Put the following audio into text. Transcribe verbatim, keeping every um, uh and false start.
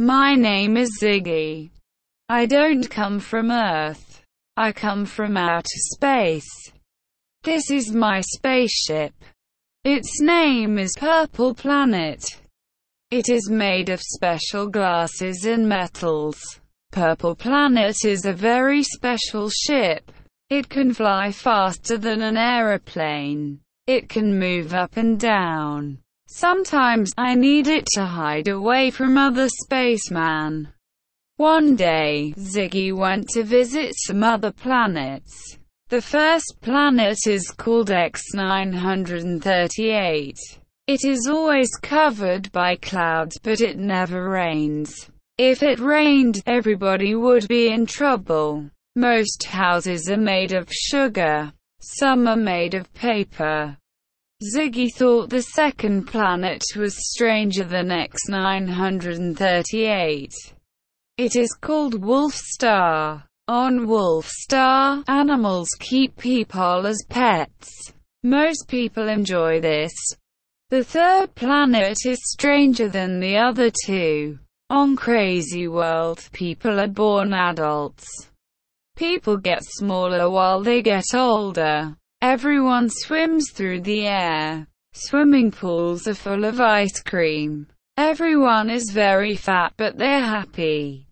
My name is Ziggy. I don't come from Earth. I come from outer space. This is my spaceship. Its name is Purple Planet. It is made of special glasses and metals. Purple Planet is a very special ship. It can fly faster than an aeroplane. It can move up and down. Sometimes, I need it to hide away from other spacemen. One day, Ziggy went to visit some other planets. The first planet is called X nine thirty-eight. It is always covered by clouds, but it never rains. If it rained, everybody would be in trouble. Most houses are made of sugar. Some are made of paper. Ziggy thought the second planet was stranger than X nine thirty-eight. It is called Wolf Star. On Wolf Star, animals keep people as pets. Most people enjoy this. The third planet is stranger than the other two. On Crazy World, people are born adults. People get smaller while they get older. Everyone swims through the air. Swimming pools are full of ice cream. Everyone is very fat, but they're happy.